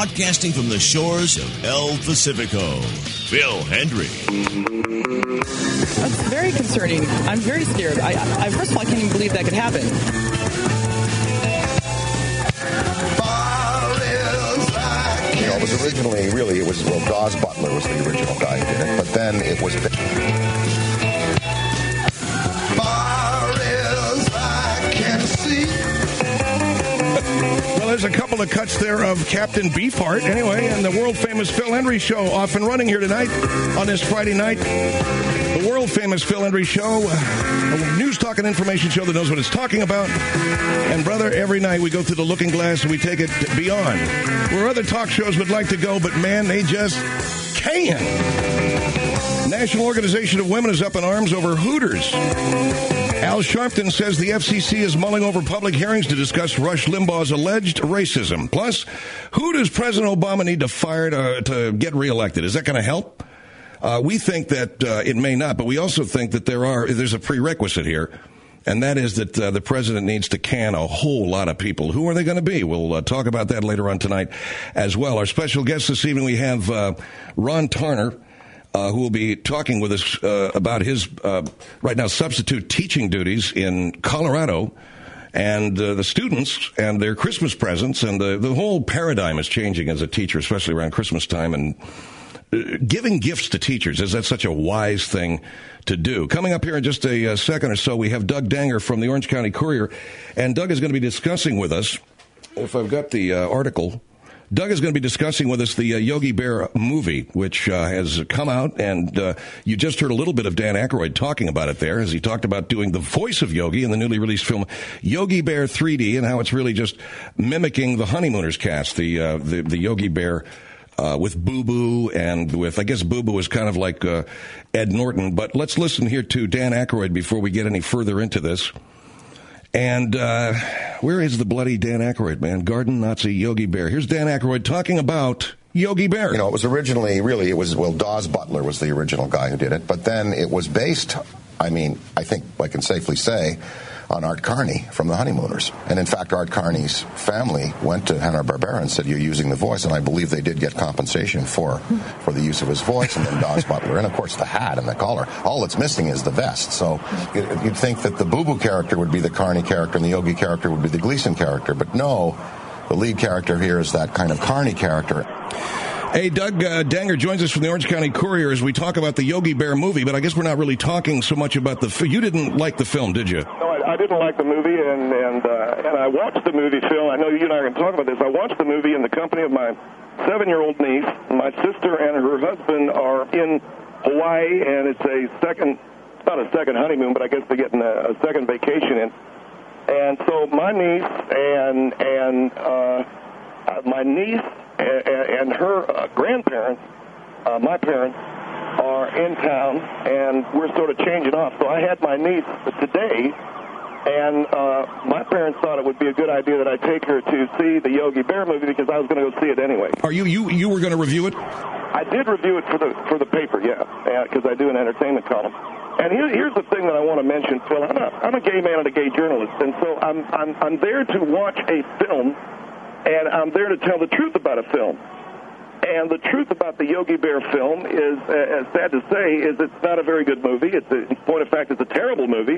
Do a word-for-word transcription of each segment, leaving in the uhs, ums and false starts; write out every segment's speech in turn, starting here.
broadcasting from the shores of El Pacifico, Phil Hendrie. That's very concerning. I'm very scared. I, I first of all, I can't even believe that could happen. You know, it was originally, really, it was, well, Dawes Butler was the original guy who did it, but then it was... Well, there's a couple of cuts there of Captain Beefheart, anyway, and the world-famous Phil Hendrie Show off and running here tonight on this Friday night. The world-famous Phil Hendrie Show, a news talk and information show that knows what it's talking about. And, brother, every night we go through the looking glass and we take it beyond where other talk shows would like to go, but, man, they just can't. National Organization of Women is up in arms over Hooters. Al Sharpton says the F C C is mulling over public hearings to discuss Rush Limbaugh's alleged racism. Plus, who does President Obama need to fire to, to get reelected? Is that going to help? Uh, we think that uh, it may not, but we also think that there are there's a prerequisite here, and that is that uh, the president needs to can a whole lot of people. Who are they going to be? We'll uh, talk about that later on tonight as well. Our special guest this evening, we have uh, Ron Tarner, Uh, who will be talking with us uh, about his, uh, right now, substitute teaching duties in Colorado and uh, the students and their Christmas presents. And the, the whole paradigm is changing as a teacher, especially around Christmas time. And uh, giving gifts to teachers, is that such a wise thing to do? Coming up here in just a, a second or so, we have Doug Danger from the Orange County Courier. And Doug is going to be discussing with us, if I've got the uh, article... Doug is going to be discussing with us the uh, Yogi Bear movie, which uh, has come out, and uh, you just heard a little bit of Dan Aykroyd talking about it there, as he talked about doing the voice of Yogi in the newly released film Yogi Bear three D, and how it's really just mimicking the Honeymooners cast, the uh, the, the Yogi Bear uh, with Boo Boo, and with, I guess Boo Boo is kind of like uh, Ed Norton. But let's listen here to Dan Aykroyd before we get any further into this. And uh, where is the bloody Dan Aykroyd, man? Garden Nazi Yogi Bear. Here's Dan Aykroyd talking about Yogi Bear. You know, it was originally, really, it was, well, Dawes Butler was the original guy who did it, but then it was based, I mean, I think I can safely say, on Art Carney from the Honeymooners. And in fact, Art Carney's family went to Hanna-Barbera and said, you're using the voice, and I believe they did get compensation for for the use of his voice, and then Dawes Butler, and of course the hat and the collar. All that's missing is the vest. So you'd think that the Boo Boo character would be the Carney character and the Yogi character would be the Gleason character, but no, the lead character here is that kind of Carney character. Hey, Doug uh, Danger joins us from the Orange County Courier as we talk about the Yogi Bear movie, but I guess we're not really talking so much about the film. You didn't like the film, did you? No, I, I didn't like the movie, and and, uh, and I watched the movie, Phil. I know you and I are going to talk about this. I watched the movie in the company of my seven-year-old niece. My sister and her husband are in Hawaii, and it's a second, not a second honeymoon, but I guess they're getting a, a second vacation in. And so my niece and, and uh, uh, my niece and her uh, grandparents, uh, my parents, are in town, and we're sort of changing off. So I had my niece today, and uh, my parents thought it would be a good idea that I take her to see the Yogi Bear movie because I was going to go see it anyway. Are you you you were going to review it? I did review it for the for the paper, yeah, because I do an entertainment column. And here, here's the thing that I want to mention, Phil. I'm a, I'm a gay man and a gay journalist, and so I'm I'm I'm there to watch a film. And I'm there to tell the truth about a film. And the truth about the Yogi Bear film is, uh, sad to say, is it's not a very good movie. It's a, in point of fact, it's a terrible movie.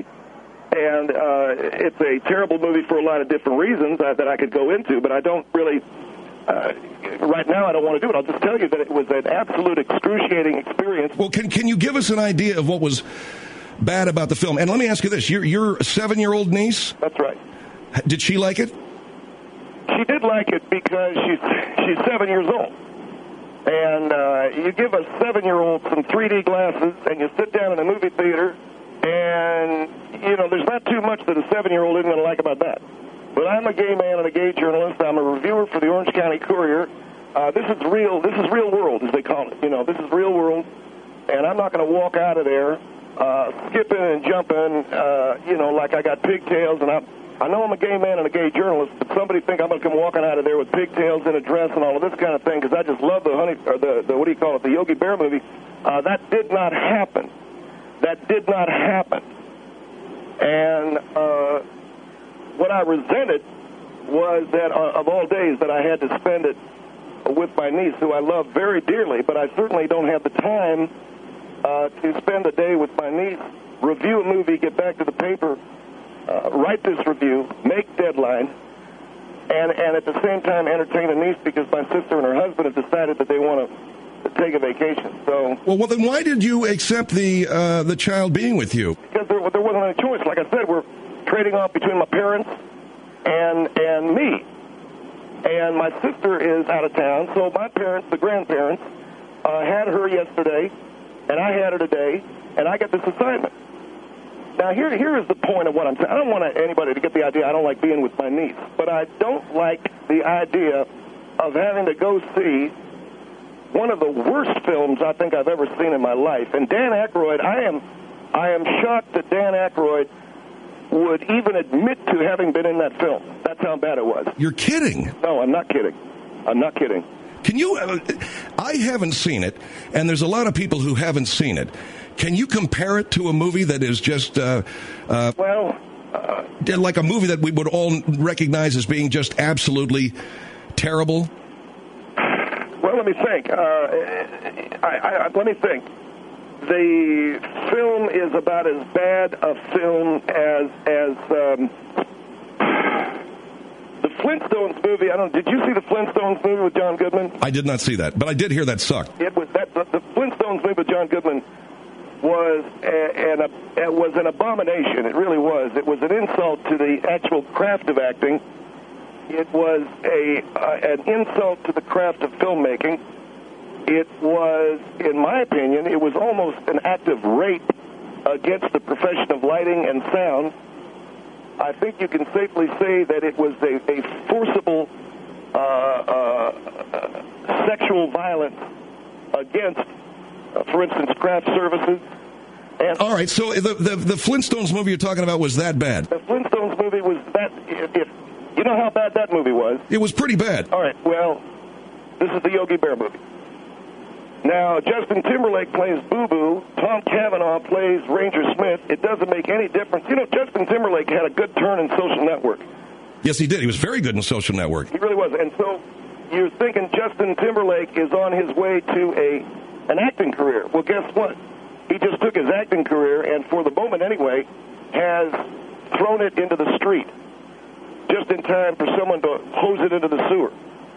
And uh, it's a terrible movie for a lot of different reasons uh, that I could go into, but I don't really, uh, right now I don't want to do it. I'll just tell you that it was an absolute excruciating experience. Well, can can you give us an idea of what was bad about the film? And let me ask you this. Your, your seven-year-old niece? That's right. Did she like it? She did like it because she's she's seven years old. And uh, you give a seven-year-old some three D glasses, and you sit down in a movie theater, and, you know, there's not too much that a seven-year-old isn't going to like about that. But I'm a gay man and a gay journalist. I'm a reviewer for the Orange County Courier. Uh, this is real. This is real world, as they call it. You know, this is real world, and I'm not going to walk out of there uh, skipping and jumping, uh, you know, like I got pigtails, and I'm... I know I'm a gay man and a gay journalist, but somebody think I'm going to come walking out of there with pigtails in a dress and all of this kind of thing because I just love the honey or the, the what do you call it, the Yogi Bear movie. Uh, that did not happen. That did not happen. And uh, what I resented was that uh, of all days that I had to spend it with my niece, who I love very dearly, but I certainly don't have the time uh, to spend a day with my niece, review a movie, get back to the paper, uh, write this review, make deadline, and, and at the same time entertain a niece because my sister and her husband have decided that they want to take a vacation. So, well, well, then why did you accept the uh, the child being with you? Because there, there wasn't any choice. Like I said, we're trading off between my parents and and me. And my sister is out of town, so my parents, the grandparents, uh, had her yesterday, and I had her today, and I got this assignment. Now, here, here is the point of what I'm saying. I don't want anybody to get the idea I don't like being with my niece, but I don't like the idea of having to go see one of the worst films I think I've ever seen in my life. And Dan Aykroyd, I am, I am shocked that Dan Aykroyd would even admit to having been in that film. That's how bad it was. You're kidding. No, I'm not kidding. I'm not kidding. Can you, uh, I haven't seen it, and there's a lot of people who haven't seen it. Can you compare it to a movie that is just, uh, uh, well, uh, like a movie that we would all recognize as being just absolutely terrible? Well, let me think. Uh, I, I, I, let me think. The film is about as bad a film as as um, the Flintstones movie. I don't. Did you see the Flintstones movie with John Goodman? I did not see that, but I did hear that sucked. It was that the, the Flintstones movie with John Goodman was a, an a, it was an abomination. It really was. It was an insult to the actual craft of acting. It was a uh, an insult to the craft of filmmaking. It was, in my opinion, it was almost an act of rape against the profession of lighting and sound. I think you can safely say that it was a, a forcible uh, uh, sexual violence against, uh, for instance, craft services. And all right, so the, the the Flintstones movie you're talking about was that bad? The Flintstones movie was that, if, if you know how bad that movie was? It was pretty bad. All right, well, this is the Yogi Bear movie. Now, Justin Timberlake plays Boo Boo. Tom Cavanaugh plays Ranger Smith. It doesn't make any difference. You know, Justin Timberlake had a good turn in Social Network. Yes, he did. He was very good in Social Network. He really was. And so you're thinking Justin Timberlake is on his way to a an acting career. Well, guess what? He just took his acting career and, for the moment anyway, has thrown it into the street just in time for someone to hose it into the sewer.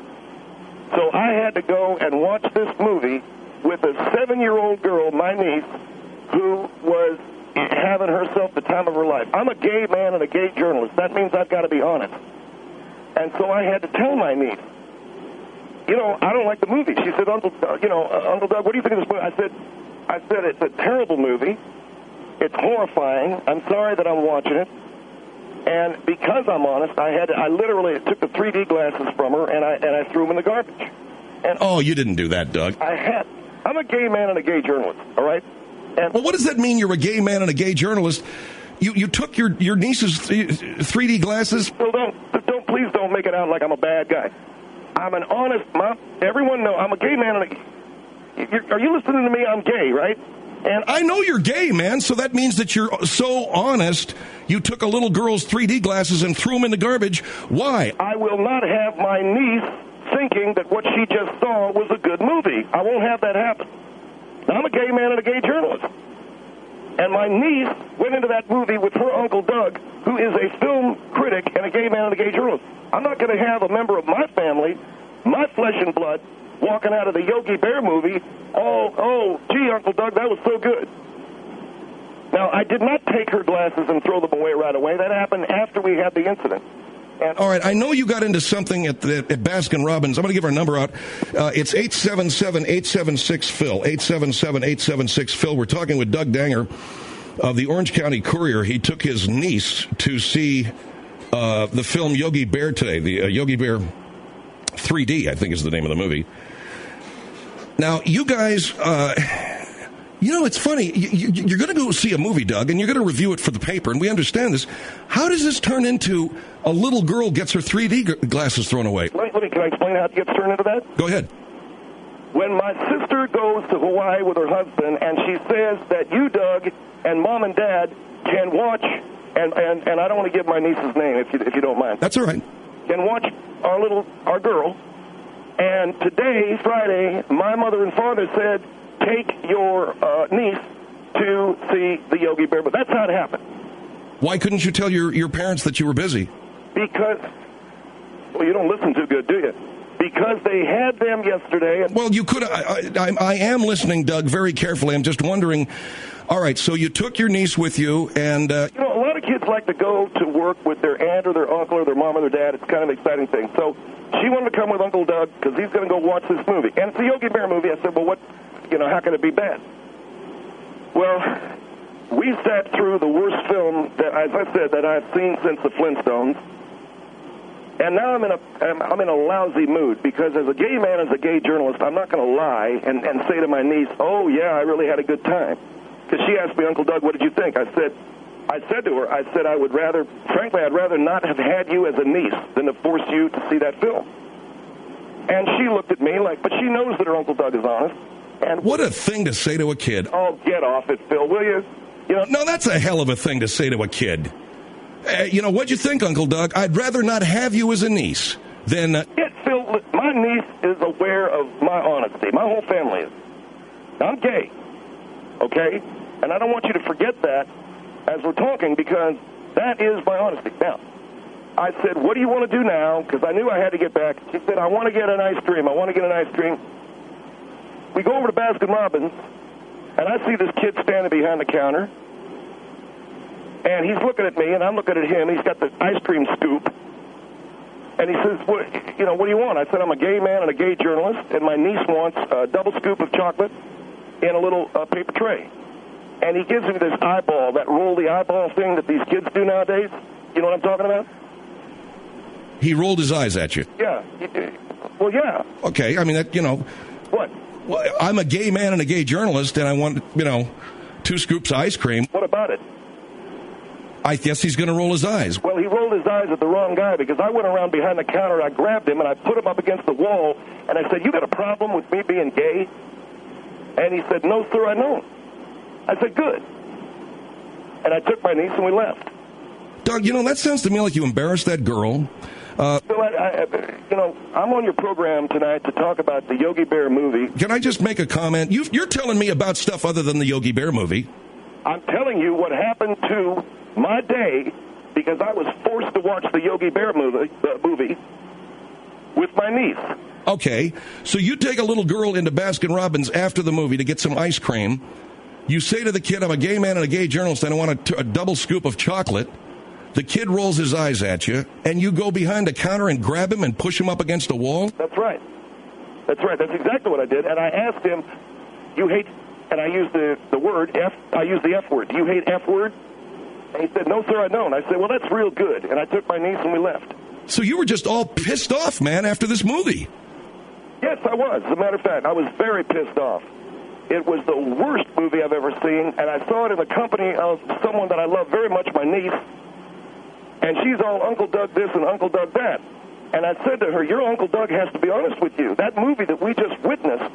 So I had to go and watch this movie with a seven-year-old girl, my niece, who was having herself the time of her life. I'm a gay man and a gay journalist. That means I've got to be honest. And so I had to tell my niece, you know, I don't like the movie. She said, Uncle, uh, you know, uh, Uncle Doug, what do you think of this movie? I said, I said, it's a terrible movie. It's horrifying. I'm sorry that I'm watching it. And because I'm honest, I had to, I literally took the three D glasses from her and I and I threw them in the garbage. And oh, you didn't do that, Doug. I had. I'm a gay man and a gay journalist. All right. And well, what does that mean? You're a gay man and a gay journalist. You you took your your niece's three D glasses. Well, don't don't please don't make it out like I'm a bad guy. I'm an honest mom. Everyone knows I'm a gay man and a. You're, are you listening to me? I'm gay, right? And I know you're gay, man, so that means that you're so honest. You took a little girl's three D glasses and threw them in the garbage. Why? I will not have my niece thinking that what she just saw was a good movie. I won't have that happen. Now, I'm a gay man and a gay journalist. And my niece went into that movie with her Uncle Doug, who is a film critic and a gay man and a gay journalist. I'm not going to have a member of my family, my flesh and blood, walking out of the Yogi Bear movie, oh, oh, gee, Uncle Doug, that was so good. Now, I did not take her glasses and throw them away right away. That happened after we had the incident. And all right, I know you got into something at, the, at Baskin Robbins. I'm going to give our number out. Uh, it's eight seven seven, eight seven six, Phil, eight seven seven, eight seven six, Phil. We're talking with Doug Danger of the Orange County Courier. He took his niece to see uh, the film Yogi Bear today, the uh, Yogi Bear three D, I think is the name of the movie. Now, you guys, uh, you know, it's funny. You, you, you're going to go see a movie, Doug, and you're going to review it for the paper, and we understand this. How does this turn into a little girl gets her three D g- glasses thrown away? Let me, can I explain how it gets turned into that? Go ahead. When my sister goes to Hawaii with her husband, and she says that you, Doug, and Mom and Dad can watch, and, and, and I don't want to give my niece's name, if you, if you don't mind. That's all right. Can watch our little, our girl, And today, Friday, my mother and father said, take your uh, niece to see the Yogi Bear. But that's how it happened. Why couldn't you tell your, your parents that you were busy? Because, well, you don't listen too good, do you? Because they had them yesterday. And well, you could. I, I, I am listening, Doug, very carefully. I'm just wondering. All right, so you took your niece with you, and uh, you know, a lot of kids like to go to work with their aunt or their uncle or their mom or their dad. It's kind of an exciting thing. So she wanted to come with Uncle Doug because he's going to go watch this movie, and it's a Yogi Bear movie. I said, well, what? You know, how can it be bad? Well, we sat through the worst film that, as I said, that I've seen since the Flintstones. And now I'm in a I'm, I'm in a lousy mood because as a gay man, as a gay journalist, I'm not going to lie and, and say to my niece, oh, yeah, I really had a good time. Because she asked me, Uncle Doug, what did you think? I said, I said to her, I said I would rather, frankly, I'd rather not have had you as a niece than to force you to see that film. And she looked at me like, but she knows that her Uncle Doug is honest. And what a thing to say to a kid. Oh, get off it, Phil, will you? You know, no, that's a hell of a thing to say to a kid. Uh, you know, what'd you think, Uncle Doug? I'd rather not have you as a niece than... Uh... Yeah, Phil, my niece is aware of my honesty. My whole family is. I'm gay, okay? And I don't want you to forget that as we're talking because that is my honesty. Now, I said, what do you want to do now? Because I knew I had to get back. She said, I want to get an ice cream. I want to get an ice cream. We go over to Baskin-Robbins, and I see this kid standing behind the counter. And he's looking at me, and I'm looking at him. He's got the ice cream scoop. And he says, what, you know, what do you want? I said, I'm a gay man and a gay journalist, and my niece wants a double scoop of chocolate in a little uh, paper tray. And he gives me this eyeball, that roll the eyeball thing that these kids do nowadays. You know what I'm talking about? He rolled his eyes at you. Yeah. Well, yeah. Okay, I mean, that, you know. What? Well, I'm a gay man and a gay journalist, and I want, you know, two scoops of ice cream. What about it? I guess he's going to roll his eyes. Well, he rolled his eyes at the wrong guy because I went around behind the counter, I grabbed him, and I put him up against the wall, and I said, you got a problem with me being gay? And he said, no, sir, I don't. I said, good. And I took my niece and we left. Doug, you know, that sounds to me like you embarrassed that girl. Uh, so I, I, you know, I'm on your program tonight to talk about the Yogi Bear movie. Can I just make a comment? You, you're telling me about stuff other than the Yogi Bear movie. I'm telling you what happened to my day because I was forced to watch the Yogi Bear movie, uh, movie with my niece. Okay, so you take a little girl into Baskin-Robbins after the movie to get some ice cream. You say to the kid, I'm a gay man and a gay journalist, and I want a, t- a double scoop of chocolate. The kid rolls his eyes at you, and you go behind the counter and grab him and push him up against a wall? That's right. That's right. That's exactly what I did. And I asked him, you hate, and I used the, the word, F, I used the F word. Do you hate F word? And he said, no, sir, I don't. I said, well, that's real good. And I took my niece and we left. So you were just all pissed off, man, after this movie? Yes, I was. As a matter of fact, I was very pissed off. It was the worst movie I've ever seen, and I saw it in the company of someone that I love very much, my niece, and she's all Uncle Doug this and Uncle Doug that. And I said to her, your Uncle Doug has to be honest with you. That movie that we just witnessed,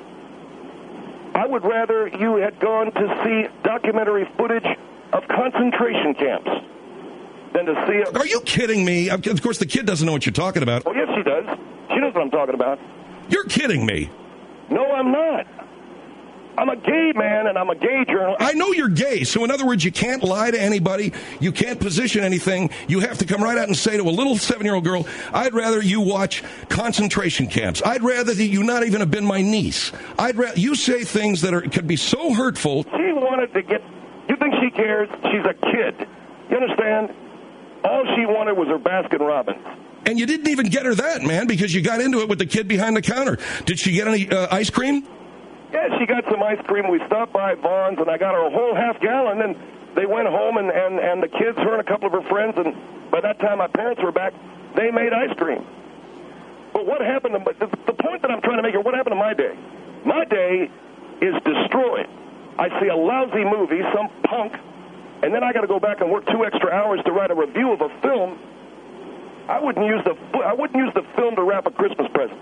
I would rather you had gone to see documentary footage of concentration camps than to see it. Are you kidding me? Of course, the kid doesn't know what you're talking about. Oh, yes, she does. She knows what I'm talking about. You're kidding me. No, I'm not. I'm a gay man, and I'm a gay journalist. I know you're gay, so in other words, you can't lie to anybody. You can't position anything. You have to come right out and say to a little seven-year-old girl, I'd rather you watch concentration camps. I'd rather that you not even have been my niece. I'd rather you say things that are could be so hurtful. She wanted to get... You think she cares? She's a kid. You understand? All she wanted was her Baskin-Robbins. And you didn't even get her that, man, because you got into it with the kid behind the counter. Did she get any uh, ice cream? Yeah, she got some ice cream. We stopped by Vaughn's, and I got her a whole half gallon. And they went home, and, and, and the kids, her and a couple of her friends, and by that time my parents were back, they made ice cream. But what happened to the, the point that I'm trying to make here, what happened to my day? My day is destroyed. I see a lousy movie, some punk, and then I got to go back and work two extra hours to write a review of a film. I wouldn't use the I wouldn't use the film to wrap a Christmas present.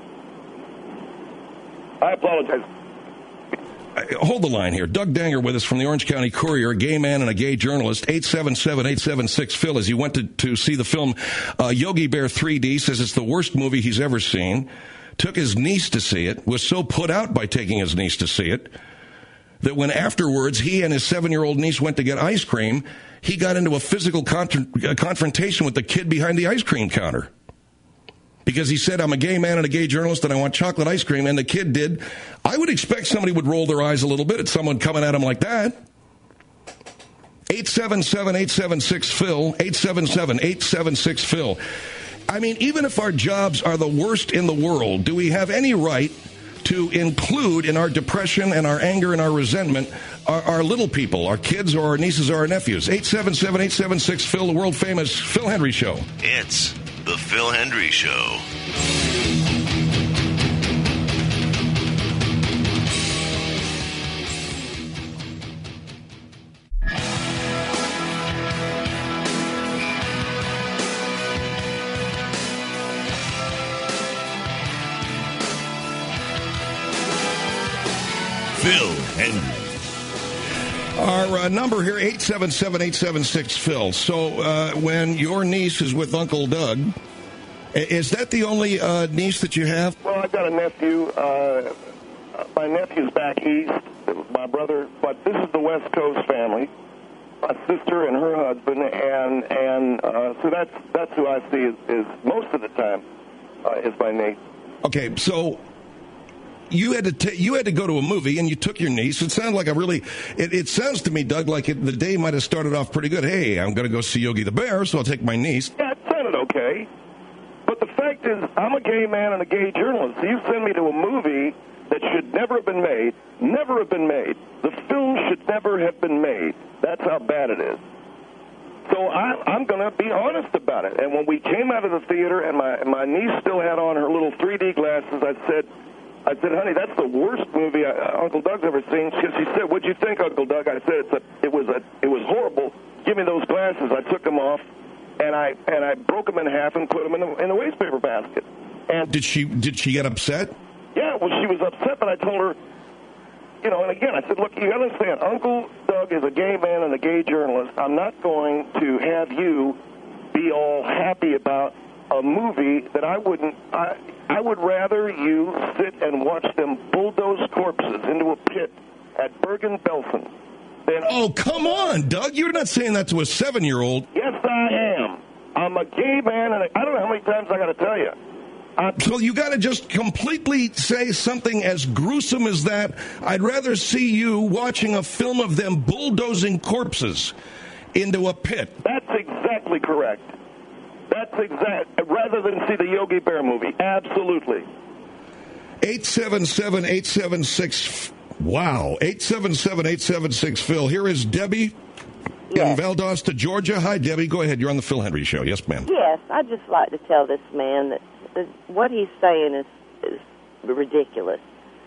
I apologize. Hold the line here. Doug Danger with us from the Orange County Courier, a gay man and a gay journalist. eight seven seven, eight seven six, Phil, as he went to, to see the film uh, Yogi Bear three D, says it's the worst movie he's ever seen. took his niece to see it, was so put out by taking his niece to see it, that when afterwards he and his seven-year-old niece went to get ice cream, he got into a physical con- uh, confrontation with the kid behind the ice cream counter. Because he said, I'm a gay man and a gay journalist and I want chocolate ice cream, and the kid did. I would expect somebody would roll their eyes a little bit at someone coming at him like that. eight seven seven, eight seven six, Phil, eight seven seven, eight seven six, Phil. I mean, even if our jobs are the worst in the world, do we have any right to include in our depression and our anger and our resentment our, our little people, our kids or our nieces or our nephews? eight seven seven, eight seven six, Phil, the world-famous Phil Hendry Show. It's the Phil Hendry Show. Phil Hendry. Our uh, number here, eight seven seven, eight seven six, Phil. So uh, when your niece is with Uncle Doug, is that the only uh, niece that you have? Well, I've got a nephew. Uh, my nephew's back east, my brother, but this is the West Coast family. My sister and her husband, and and uh, so that's that's who I see is, is most of the time uh, is my niece. Okay, so you had to t- you had to go to a movie, and you took your niece. It sounded like a really. It, it sounds to me, Doug, like it, the day might have started off pretty good. Hey, I'm going to go see Yogi the Bear, so I'll take my niece. Yeah, it sounded okay. But the fact is, I'm a gay man and a gay journalist. So you send me to a movie that should never have been made, never have been made. The film should never have been made. That's how bad it is. So I, I'm going to be honest about it. And when we came out of the theater and my my niece still had on her little three D glasses, I said, I said, honey, that's the worst movie I, uh, Uncle Doug's ever seen. She, she said, what'd you think, Uncle Doug? I said, it's a, it was a, it was horrible. Give me those glasses. I took them off, and I and I broke them in half and put them in the, in the wastepaper basket. And Did she did she get upset? yeah, well, she was upset, but I told her, you know, and again, I said, look, you got to understand, Uncle Doug is a gay man and a gay journalist. I'm not going to have you be all happy about a movie that I wouldn't, I, I would rather you sit and watch them bulldoze corpses into a pit at Bergen-Belsen than... Oh, come on, Doug. You're not saying that to a seven-year-old. Yes, I am. I'm a gay man, and I don't know how many times I got to tell you. I'm So you got to just completely say something as gruesome as that. I'd rather see you watching a film of them bulldozing corpses into a pit. That's exactly correct. That's exact. Rather than see the Yogi Bear movie. Absolutely. eight seven seven, eight seven six, wow, eight seven seven, eight seven six, Phil. Here is Debbie Yes. in Valdosta, Georgia. Hi, Debbie. Go ahead. You're on the Phil Hendry Show. Yes, ma'am. Yes, I'd just like to tell this man that, that what he's saying is, is ridiculous.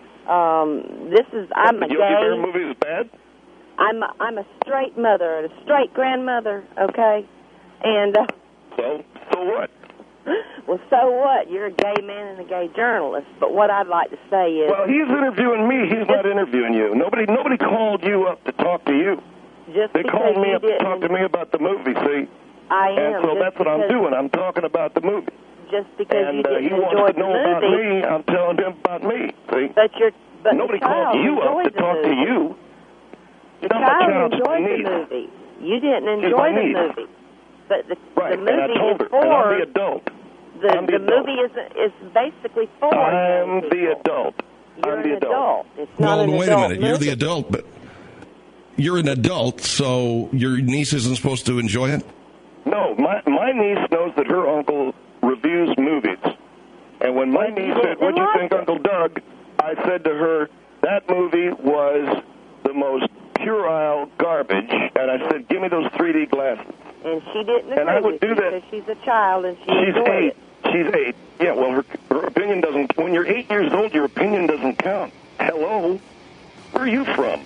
Um, this is, I'm the a Yogi Bear gay, movie is bad? I'm a, I'm a straight mother and a straight grandmother, okay? And, uh, So, so what? well, so what? You're a gay man and a gay journalist. But what I'd like to say is... Well, he's interviewing me. He's not interviewing you. Nobody nobody called you up to talk to you. just They because called me you up to didn't, talk to me about the movie, see? I am. And so just that's what I'm because- doing. I'm talking about the movie. Just because And you uh, didn't he enjoy wants to the know about movie. me. I'm telling him about me, see? But you're... But Nobody the child called you up enjoyed to the talk to movie. you. The Not my child child, it's my enjoyed the niece. movie. You didn't She's enjoy my the niece. movie. But the, Right, the movie and I told is her. for... And I'm the adult. the, I'm the the adult. movie is is basically for I'm gay the people. adult. You're I'm the an adult. It's not Well, an wait a adult minute. You're the movie. adult, but you're an adult, so your niece isn't supposed to enjoy it? No, my my niece knows that her uncle reviews movies. And when my Well, you niece said, didn't what'd you like think, it. Uncle Doug? I said to her, that movie was the most puerile garbage. And I said, give me those three D glasses. And she didn't agree And I would with do you that. because she's a child and she She's enjoyed eight. it. She's eight. Yeah, well, her, her opinion doesn't... When you're eight years old, your opinion doesn't count. Hello? Where are you from?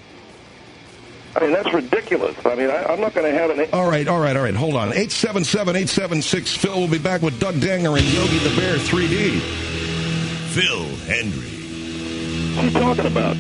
I mean, that's ridiculous. I mean, I, I'm not going to have an... All right, all right, all right. Hold on. eight seven seven, eight seven six, Phil. We'll be back with Doug Danger and Yogi the Bear three D. Phil Hendry. What are you talking about?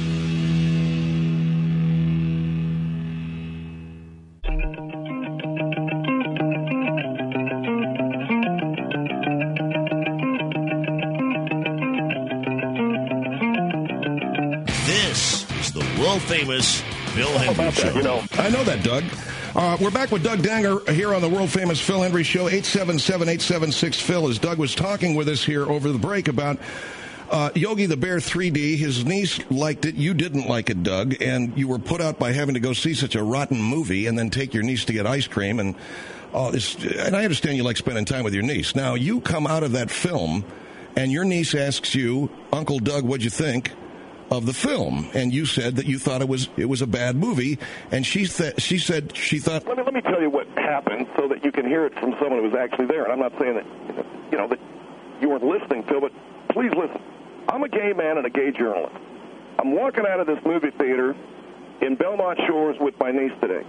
world-famous Phil Hendry about Show. that, you know. I know that, Doug. Uh, we're back with Doug Danger here on the world-famous Phil Hendry Show, eight seven seven, eight seven six, Phil, as Doug was talking with us here over the break about uh, Yogi the Bear three D. His niece liked it. You didn't like it, Doug, and you were put out by having to go see such a rotten movie and then take your niece to get ice cream. And, uh, this, and I understand you like spending time with your niece. Now, you come out of that film, and your niece asks you, Uncle Doug, what'd you think of the film? And you said that you thought it was it was a bad movie, and she th- she said she thought. Let me let me tell you what happened, so that you can hear it from someone who was actually there. And I'm not saying that you know that you weren't listening, Phil, but please listen. I'm a gay man and a gay journalist. I'm walking out of this movie theater in Belmont Shores with my niece today,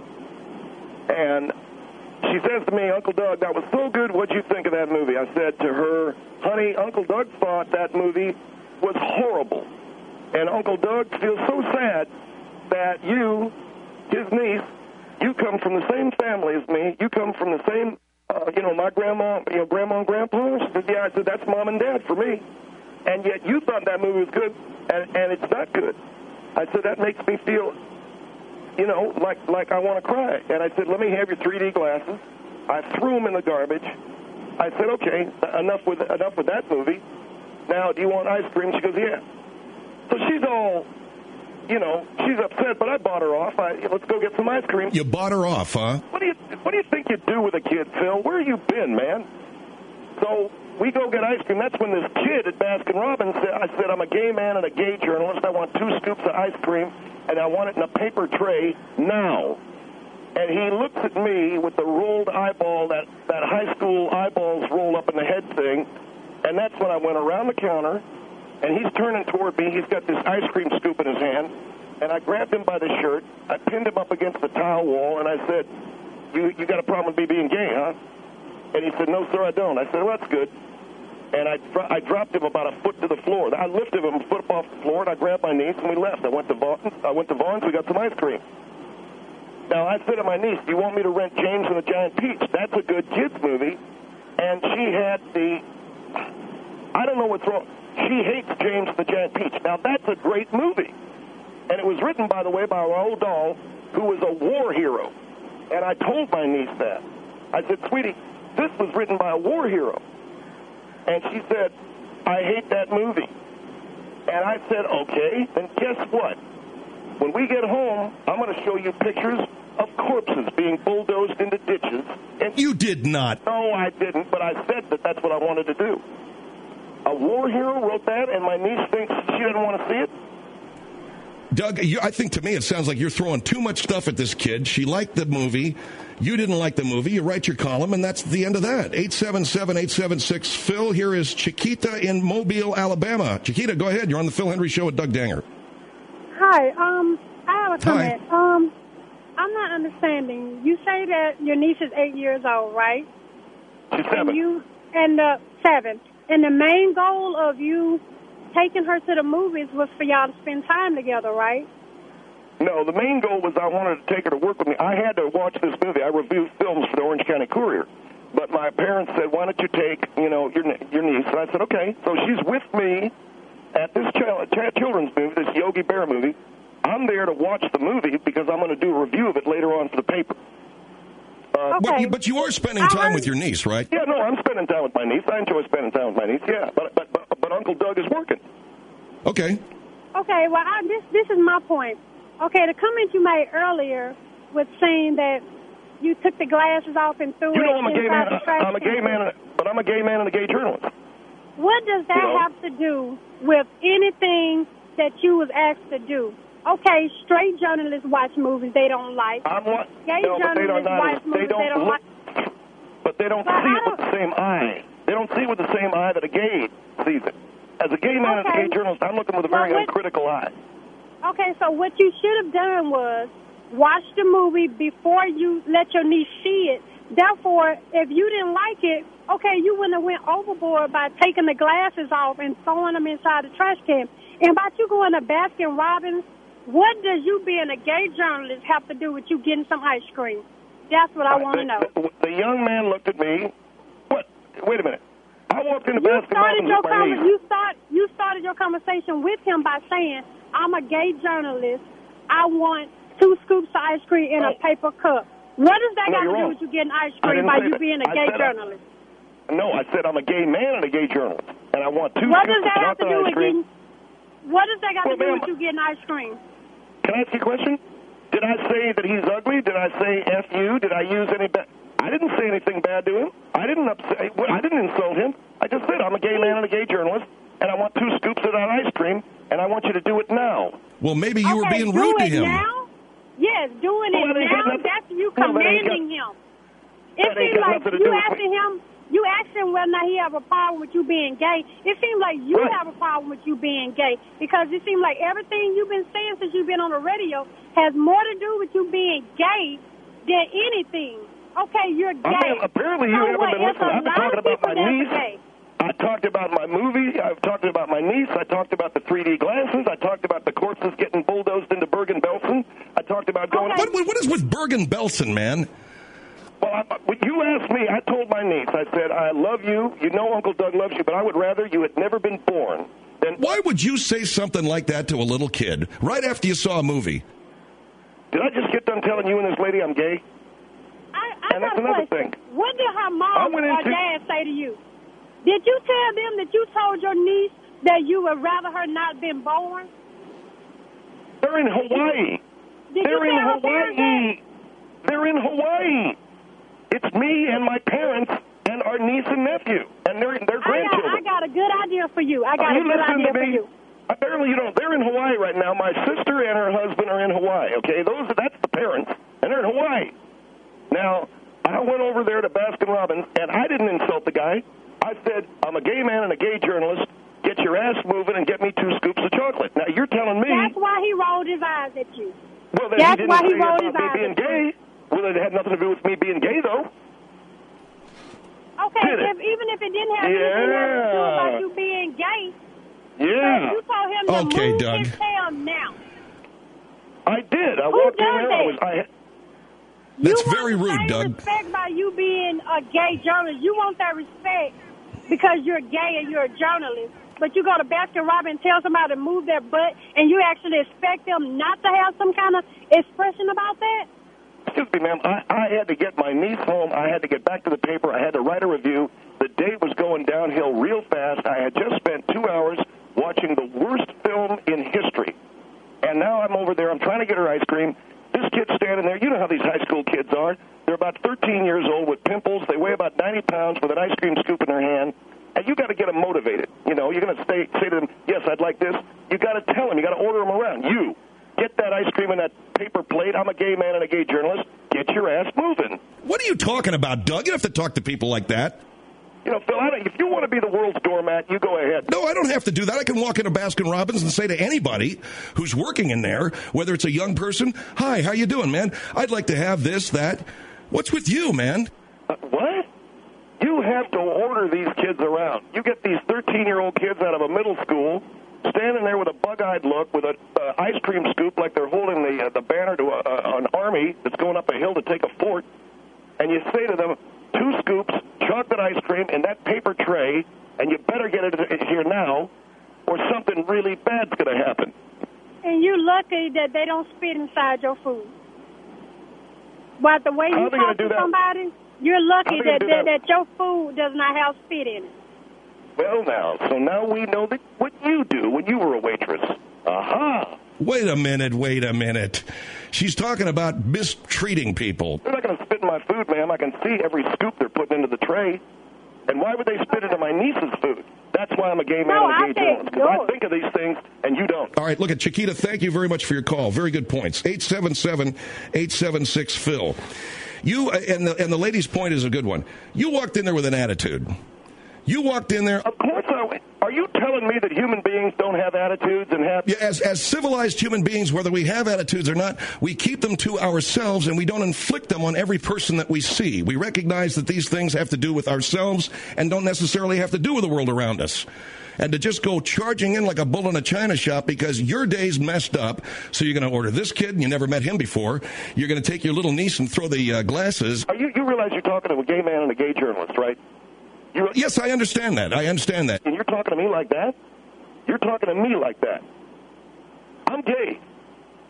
and she says to me, Uncle Doug, that was so good. What'd you think of that movie? I said to her, honey, Uncle Doug thought that movie was horrible. And Uncle Doug feels so sad that you, his niece, you come from the same family as me. You come from the same, uh, you know, my grandma, you know, grandma and grandpa. She said, yeah, I said, that's mom and dad for me. And yet you thought that movie was good, and, and it's not good. I said, that makes me feel, you know, like like I want to cry. And I said, let me have your three D glasses. I threw them in the garbage. I said, okay, enough with enough with that movie. Now, do you want ice cream? She goes, yeah. So she's all, you know, she's upset, but I bought her off. I, let's go get some ice cream. You bought her off, huh? What do you What do you think you do with a kid, Phil? Where have you been, man? So we go get ice cream. That's when this kid at Baskin-Robbins said, I said, I'm a gay man and a gay journalist. I want two scoops of ice cream, and I want it in a paper tray now. And he looks at me with the rolled eyeball, that, that high school eyeballs roll up in the head thing, and that's when I went around the counter. And he's turning toward me. He's got this ice cream scoop in his hand. And I grabbed him by the shirt. I pinned him up against the tile wall, and I said, you you got a problem with me being gay, huh? And he said, no, sir, I don't. I said, well, that's good. And I, I dropped him about a foot to the floor. I lifted him a foot off the floor, and I grabbed my niece, and we left. I went to Vaughn's. I went to Vaughn's. We got some ice cream. Now, I said to my niece, do you want me to rent James and the Giant Peach? That's a good kids movie. And she had the, I don't know what's wrong. She hates James the Giant Peach. Now, that's a great movie. And it was written, by the way, by Roald Dahl, who was a war hero. And I told my niece that. I said, sweetie, this was written by a war hero. And she said, I hate that movie. And I said, okay, then guess what? When we get home, I'm going to show you pictures of corpses being bulldozed into ditches. And you did not. No, I didn't, but I said that that's what I wanted to do. A war hero wrote that, and my niece thinks she didn't want to see it? Doug, you, I think to me it sounds like you're throwing too much stuff at this kid. She liked the movie. You didn't like the movie. You write your column, and that's the end of that. eight seven seven, eight seven six, Phil. Here is Chiquita in Mobile, Alabama. Chiquita, go ahead. You're on the Phil Hendry Show with Doug Danger. Hi. Um, I have a comment. Hi. Um, I'm not understanding. You say that your niece is eight years old, right? She's seven. And you, and uh, seven. And the main goal of you taking her to the movies was for y'all to spend time together, right? No, the main goal was I wanted to take her to work with me. I had to watch this movie. I reviewed films for the Orange County Courier. But my parents said, why don't you take, you know, your your niece? And I said, okay. So she's with me at this child, children's movie, this Yogi Bear movie. I'm there to watch the movie because I'm going to do a review of it later on for the paper. Uh, okay. But you, but you are spending time with your niece, right? Yeah, no, I'm spending time with my niece. I enjoy spending time with my niece, yeah. But but but, but Uncle Doug is working. Okay. Okay, well, I, this this is my point. Okay, the comment you made earlier was saying that you took the glasses off and threw you it know, I'm a gay man. inside the trash I'm a gay can. man, and a, but I'm a gay man and a gay journalist. What does that You know? have to do with anything that you was asked to do? Okay, straight journalists watch movies they don't like. I'm what? Gay no, but they don't journalists not. watch They movies don't, they don't look, like. But they don't But see I it with don't- the same eye. They don't see it with the same eye that a gay sees it. As a gay man and a Okay. gay journalist, I'm looking with a Well, very what- uncritical eye. Okay, so what you should have done was watch the movie before you let your niece see it. Therefore, if you didn't like it, okay, you wouldn't have went overboard by taking the glasses off and throwing them inside the trash can. And about you going to Baskin-Robbins, what does you being a gay journalist have to do with you getting some ice cream? That's what I want to the, know. The, the young man looked at me. What? Wait a minute. I walked into You Baskin started Robbins your with my con- niece. you start you started your conversation with him by saying, "I'm a gay journalist. I want two scoops of ice cream in No. a paper cup. What does that No, got to you're do wrong. with you getting ice I cream didn't by say you that. being a I gay said I- journalist? No, I said I'm a gay man and a gay journalist, and I want two What scoops does that of have to chocolate do ice with cream. getting? What does that got Well, to do ma'am- with you getting ice cream? Can I ask you a question? Did I say that he's ugly? Did I say F you? Did I use any bad? I didn't say anything bad to him. I didn't upset. well, I didn't insult him. I just said I'm a gay man and a gay journalist, and I want two scoops of that ice cream, and I want you to do it now. Well, maybe you were Okay, being do rude to it him. Now? Yes, doing Well, it that ain't got now. nothing- That's you No, that ain't commanding him. It that ain't seems got like nothing to you do with asking him. You asking whether or not he have a problem with you being gay. It seems like you Right. have a problem with you being gay because it seems like everything you've been saying since you've been on the radio has more to do with you being gay than anything. Okay, you're gay. I mean, apparently you so haven't what? been It's listening. a I've been lot talking of about people my that's niece. gay. I talked about my movie. I've talked about my niece. I talked about the three D glasses. I talked about the corpses getting bulldozed into Bergen-Belsen. I talked about going... Okay. What, what, what is with Bergen-Belsen, man? Well, I, when you asked me, I told my niece, I said, I love you. You know Uncle Doug loves you, but I would rather you had never been born than... Why would you say something like that to a little kid right after you saw a movie? Did I just get done telling you and this lady I'm gay? I, I And got that's a another question. thing. What did her I mom went or into- dad say to you? Did you tell them that you told your niece that you would rather her not been born? They're in Hawaii. Did They're you in tell her parents Hawaii. They're in Hawaii. It's me and my parents and our niece and nephew and their their that? I got, grandchildren. I got a good idea for you. I got Are a you good listening idea to for me? you. Apparently you don't. They're in Hawaii right now. My sister and her husband are in Hawaii. Okay, those that's the parents, and they're in Hawaii. Now I went over there to Baskin Robbins, and I didn't insult the guy. I said I'm a gay man and a gay journalist. Get your ass moving and get me two scoops of chocolate. Now you're telling me. That's why he rolled his eyes at you. Well, then That's he didn't why he say rolled about his me eyes being at you. gay. Well, it had nothing to do with me being gay, though. Okay, Did it? if, even if it didn't have anything else to do Yeah. about you being gay, Yeah, you told him to Okay, move Doug. his tail now. I did. I Who walked in does there. I that? was. I, That's you want very the rude, same Doug. respect by you being a gay journalist. You want that respect because you're gay and you're a journalist. But you go to Baskin Robbins and tell somebody to move their butt, and you actually expect them not to have some kind of expression about that? excuse me, ma'am. I, I had to get my niece home. I had to get back to the paper. I had to write a review. The day was going downhill real fast. I had just spent two hours watching the worst film in history. And now I'm over there. I'm trying to get her ice cream. This kid's standing there. You know how these high school kids are. They're about thirteen years old with pimples. They weigh about ninety pounds with an ice cream scoop in their hand. And you got to get them motivated. You know, you're going to say, say to them, yes, I'd like this. You got to tell them. You got to order them around. You get that ice cream in that paper plate. I'm a gay man and a gay journalist. Get your ass moving. What are you talking about, Doug? You don't have to talk to people like that. You know, Phil, I don't, if you want to be the world's doormat, you go ahead. No, I don't have to do that. I can walk into Baskin Robbins and say to anybody who's working in there, whether it's a young person, hi, how you doing, man? I'd like to have this, that. What's with you, man? Uh, what? You have to order these kids around. You get these thirteen-year-old kids out of a middle school standing there with a bug-eyed look with an uh, ice cream scoop like they're holding the uh, the banner to a, uh, an army that's going up a hill to take a fort, and you say to them, two scoops, chocolate ice cream in that paper tray, and you better get it here now, or something really bad's going to happen. And you're lucky that they don't spit inside your food. But the way How you are they gonna talk do to that? somebody, you're lucky How are they that, gonna do that, that? that your food does not have spit in it. Well, now, so now we know that what you do when you were a waitress. Aha! Wait a minute, wait a minute. She's talking about mistreating people. They're not going to spit in my food, ma'am. I can see every scoop they're putting into the tray. And why would they spit into my niece's food? That's why I'm a gay man No, and I a gay said journalist. Because I yours. think of these things, and you don't. All right, look at Chiquita. Thank you very much for your call. Very good points. eight seven seven, eight seven six, Phil. You, and the, and the lady's point is a good one. You walked in there with an attitude. You walked in there. Of course I... Are you telling me that human beings don't have attitudes and have... Yeah, as, as civilized human beings, whether we have attitudes or not, we keep them to ourselves and we don't inflict them on every person that we see. We recognize that these things have to do with ourselves and don't necessarily have to do with the world around us. And to just go charging in like a bull in a china shop because your day's messed up, so you're going to order this kid and you never met him before, you're going to take your little niece and throw the uh, glasses. Are you, you realize you're talking to a gay man and a gay journalist, right? You, Yes, I understand that. I understand that. And you're talking to me like that? You're talking to me like that. I'm gay.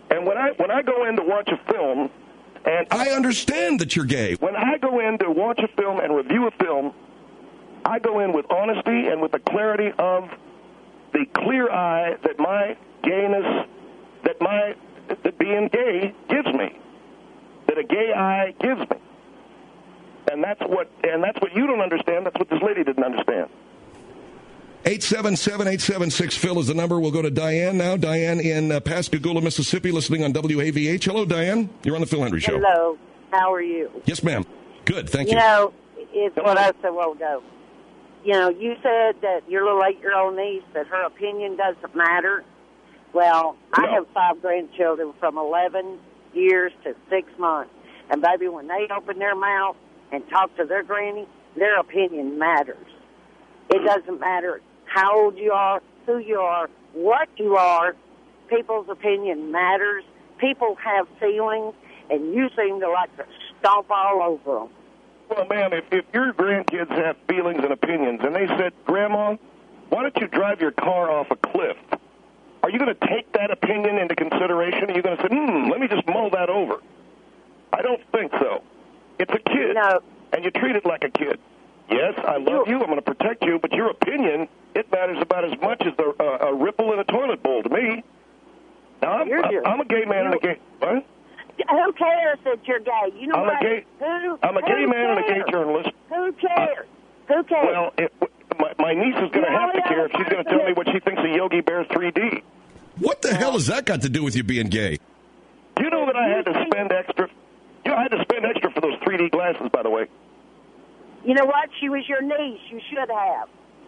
And when I when I go in to watch a film, and I understand that you're gay. When I go in to watch a film and review a film, I go in with honesty and with the clarity of the clear eye that my gayness, that my that being gay gives me, that a gay eye gives me. And that's what and that's what you don't understand. That's what this lady didn't understand. eight seven seven, eight seven six, Phil is the number. We'll go to Diane now. Diane in uh, Pascagoula, Mississippi, listening on W A V H. Hello, Diane. You're on the Phil Henry Show. Hello. How are you? Yes, ma'am. Good, thank you. You know, it's what I said a while ago. You know, you said that your little eight-year-old niece, that her opinion doesn't matter. Well, no. I have five grandchildren from eleven years to six months. And, baby, when they open their mouth and talk to their granny, their opinion matters. It doesn't matter how old you are, who you are, what you are. People's opinion matters. People have feelings, and you seem to like to stomp all over them. Well, ma'am, if, if your grandkids have feelings and opinions, and they said, Grandma, why don't you drive your car off a cliff? Are you going to take that opinion into consideration? Are you going to say, hmm, let me just mull that over? I don't think so. It's a kid, no. and you treat it like a kid. Yes, I love you. I'm going to protect you, but your opinion, it matters about as much as the, uh, a ripple in a toilet bowl to me. Now, I'm, I'm, I'm a gay man and a gay... What? Who cares that you're gay? You know I'm what? A gay, who, I'm a gay who man cares? and a gay journalist. Who cares? Uh, who cares? Well, it, my, my niece is going to have to care if she's going to tell me what she thinks of Yogi Bear three D. What the hell has that got to do with you being gay? You know that I had to spend extra... You know, I had to spend extra for those three D glasses, by the way. You know what? She was your niece. You should have.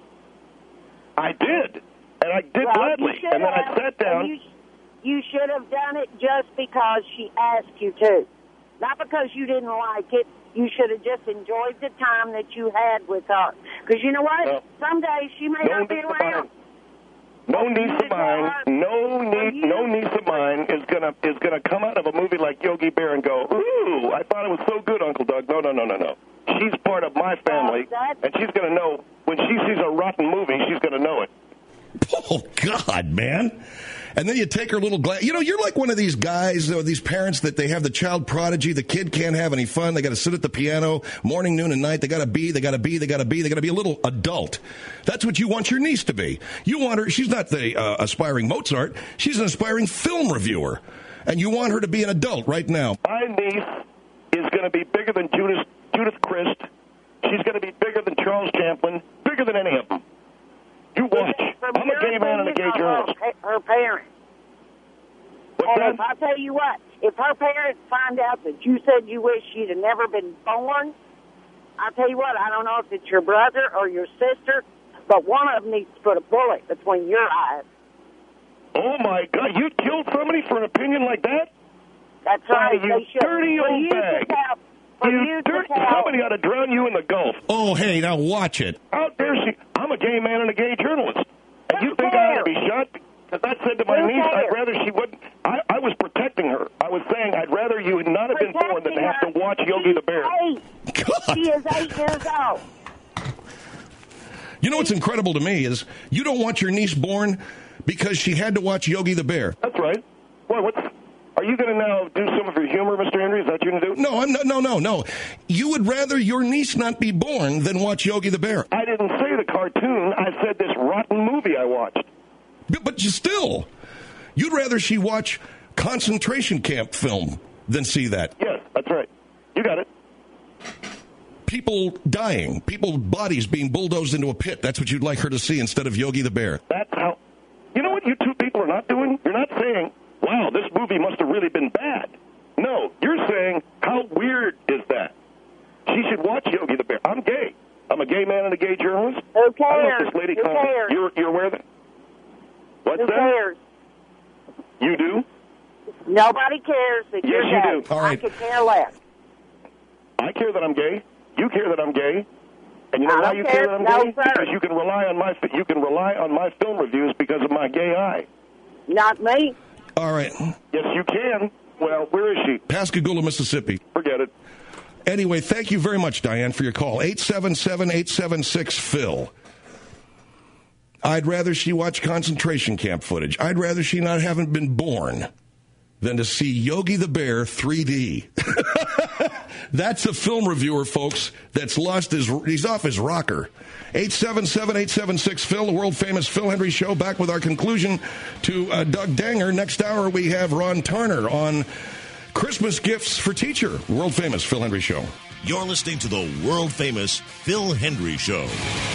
I did. And I did well, gladly. And then have, I sat down... You, you should have done it just because she asked you to. Not because you didn't like it. You should have just enjoyed the time that you had with her. Because you know what? No. Someday she may no not be around. No niece of mine, no niece, no niece of mine is gonna is gonna come out of a movie like Yogi Bear and go, ooh, I thought it was so good, Uncle Doug. No, no, no, no, no. She's part of my family, and she's gonna know when she sees a rotten movie, she's gonna know it. Oh God, man. And then you take her little glass. You know, you're like one of these guys, or these parents that they have the child prodigy. The kid can't have any fun. They got to sit at the piano morning, noon, and night. They got to be, they got to be, they got to be, they got to be a little adult. That's what you want your niece to be. You want her, she's not the uh, aspiring Mozart. She's an aspiring film reviewer. And you want her to be an adult right now. My niece is going to be bigger than Judith, Judith Christ. She's going to be bigger than Charles Champlin, bigger than any of them. You watch. I'm a gay man and a gay journalist. Her parents. What's and that? if I tell you what, if her parents find out that you said you wish she'd have never been born, I'll tell you what, I don't know if it's your brother or your sister, but one of them needs to put a bullet between your eyes. Oh, my God. You killed somebody for an opinion like that? That's right. Oh, you dirty for old you bag. Tell, you you dirty... tell, Somebody ought to drown you in the Gulf. Oh, hey, now watch it. How dare she? I'm a gay man and a gay journalist. And you think I ought to be shot? Because I said to my Who niece, cares? I'd rather she wouldn't. I, I was protecting her. I was saying I'd rather you had not have been born than to have to watch Yogi the Bear. Eight. God. She is eight years old. You know what's incredible to me is you don't want your niece born because she had to watch Yogi the Bear. That's right. Well, what's... Are you going to now do some of your humor, Mister Henry? Is that what you're going to do? No, I'm not, no, no, no. You would rather your niece not be born than watch Yogi the Bear. I didn't say the cartoon. I said this rotten movie I watched. But, but you still, you'd rather she watch concentration camp film than see that. Yes, that's right. You got it. People dying, people's bodies being bulldozed into a pit. That's what you'd like her to see instead of Yogi the Bear. That's how... You know what you two people are not doing? You're not saying, wow, this movie must have really been bad. No, you're saying, how weird is that? She should watch Yogi the Bear. I'm gay. I'm a gay man and a gay journalist. Who cares? I don't know if this lady Who comes. cares? You're, you're aware of that? What's Who that? cares? You do? Nobody cares that Yes, you're you gay. do. All right. I could care less. I care that I'm gay. You care that I'm gay. And you know I why don't you care. care that I'm No, gay? sir. Because you can rely on my you can rely on my film reviews because of my gay eye. Not me. All right. Yes, you can. Well, where is she? Pascagoula, Mississippi. Forget it. Anyway, thank you very much, Diane, for your call. eight seven seven, eight seven six, Phil. I'd rather she watch concentration camp footage. I'd rather she not haven't been born than to see Yogi the Bear three D. That's a film reviewer, folks, that's lost his, he's off his rocker. eight seven seven, eight seven six, Phil, the world-famous Phil Hendry Show, back with our conclusion to uh, Doug Danger. Next hour, we have Ron Tarner on Christmas Gifts for Teacher, world-famous Phil Hendry Show. You're listening to the world-famous Phil Hendry Show.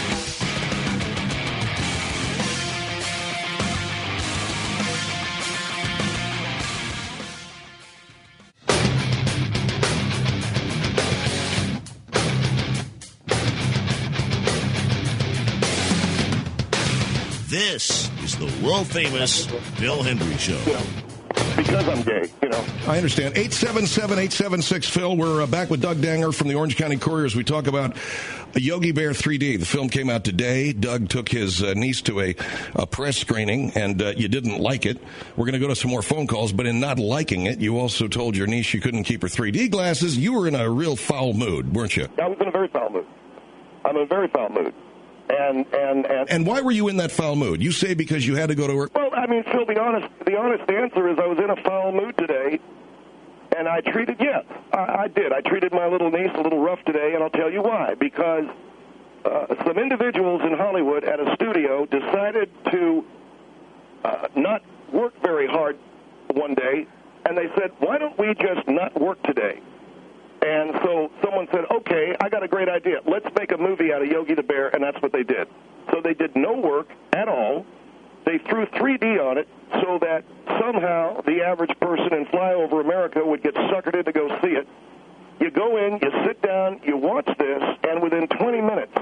This is the world-famous Phil Hendry Show. You know, because I'm gay, you know. I understand. eight seven seven, eight seven six, Phil. We're uh, back with Doug Danger from the Orange County Courier as we talk about Yogi Bear three D. The film came out today. Doug took his uh, niece to a, a press screening, and uh, you didn't like it. We're going to go to some more phone calls, but in not liking it, you also told your niece she couldn't keep her three D glasses. You were in a real foul mood, weren't you? I was in a very foul mood. I'm in a very foul mood. And, and, and, and why were you in that foul mood? You say because you had to go to work? Well, I mean, Phil, the honest, the honest answer is I was in a foul mood today, and I treated, yes, I, I did. I treated my little niece a little rough today, and I'll tell you why. Because uh, some individuals in Hollywood at a studio decided to uh, not work very hard one day, and they said, why don't we just not work today? And so someone said, okay, I got a great idea. Let's make a movie out of Yogi the Bear, and that's what they did. So they did no work at all. They threw three D on it so that somehow the average person in flyover America would get suckered in to go see it. You go in, you sit down, you watch this, and within twenty minutes,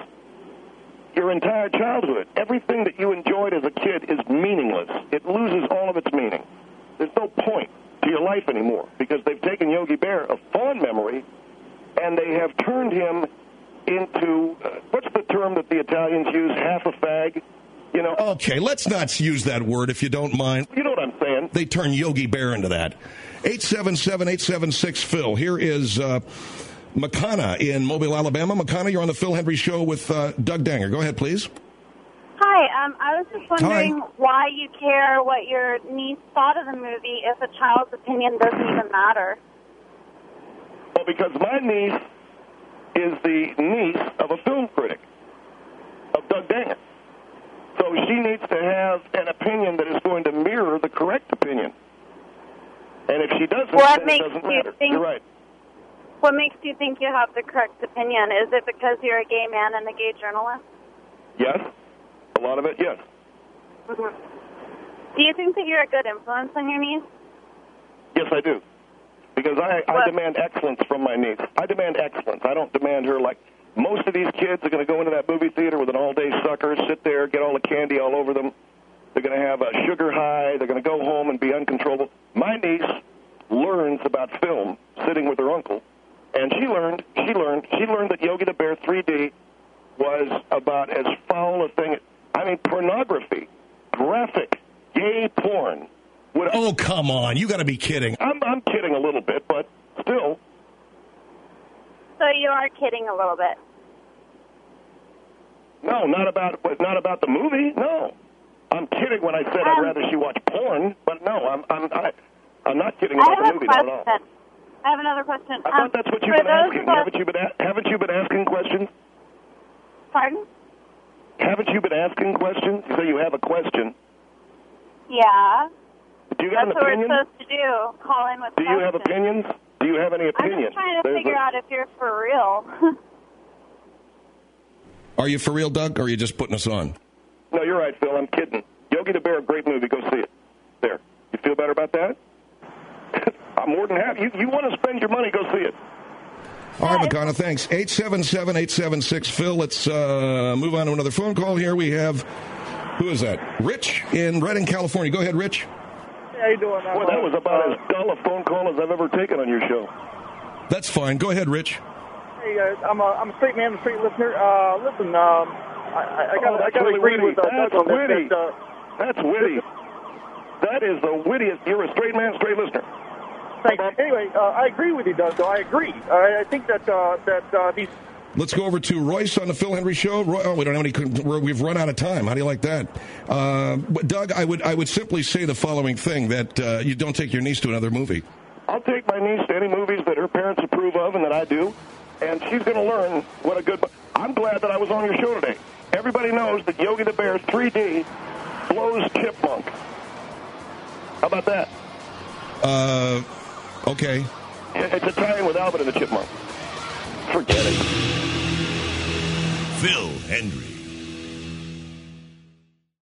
your entire childhood, everything that you enjoyed as a kid is meaningless. It loses all of its meaning. There's no point to your life anymore because they've taken Yogi Bear, a fond memory, and they have turned him into, uh, what's the term that the Italians use, half a fag? You know. Okay, let's not use that word if you don't mind. You know what I'm saying. They turn Yogi Bear into that. eight seven seven, eight seven six, Phil. Here is uh, McConna in Mobile, Alabama. McConna, you're on the Phil Hendry Show with uh, Doug Danger. Go ahead, please. Hi, um, I was just wondering Hi. why you care what your niece thought of the movie if a child's opinion doesn't even matter. Well, because my niece is the niece of a film critic, of Doug Danger. So she needs to have an opinion that is going to mirror the correct opinion. And if she doesn't, what then makes it doesn't you matter. think, You're right. What makes you think you have the correct opinion? Is it because you're a gay man and a gay journalist? Yes. A lot of it, yes. Mm-hmm. Do you think that you're a good influence on your niece? Yes, I do. Because I, I demand excellence from my niece. I demand excellence. I don't demand her like most of these kids are going to go into that movie theater with an all-day sucker, sit there, get all the candy all over them. They're going to have a sugar high. They're going to go home and be uncontrollable. My niece learns about film sitting with her uncle, and she learned, she learned, she learned that Yogi the Bear three D was about as foul a thing. I mean, pornography, graphic, gay porn. Would, oh, come on. You got to be kidding. I'm, I'm kidding a little bit, but still. So you are kidding a little bit. No, not about not about the movie. No, I'm kidding when I said um, I'd rather she watch porn. But no, I'm I'm I, I'm not kidding about the movie. Not at all. I have another question. I um, thought that's what you've been asking. Haven't you been a- haven't you been asking questions? Pardon? Haven't you been asking questions? You say you have a question. Yeah. Do you have That's an what opinion? we're supposed to do. Call in with Do you have questions. opinions? Do you have any opinions? I'm just trying to There's figure a- out if you're for real. Are you for real, Doug, or are you just putting us on? No, you're right, Phil. I'm kidding. Yogi the Bear, great movie. Go see it. There. You feel better about that? I'm more than happy. You, you want to spend your money, go see it. All right, McConna, thanks. eight seven seven, eight seven six, Phil. Let's uh, move on to another phone call here. We have, who is that? Rich in Redding, California. Go ahead, Rich. How you doing? Boy, that was about as dull a phone call as I've ever taken on your show. That's fine. Go ahead, Rich. Hey, guys. I'm a, I'm a straight man, a straight listener. Uh, listen, um, I, I got oh, I got to really agree witty. with uh, That's Doug on witty. this. That, uh, That's witty. That is the wittiest. You're a straight man, straight listener. Thanks. Anyway, uh, I agree with you, Doug. Though I agree. I, I think that uh, that uh, these Let's go over to Royce on the Phil Hendry Show. Roy, oh, we don't have any. We've run out of time. How do you like that, uh, Doug? I would I would simply say the following thing: that uh, you don't take your niece to another movie. I'll take my niece to any movies that her parents approve of and that I do, and she's going to learn what a good. I'm glad that I was on your show today. Everybody knows that Yogi the Bear three D blows Chipmunk. How about that? Uh, okay. It's a tie-in with Alvin and the Chipmunk. Forget it. Phil Hendry.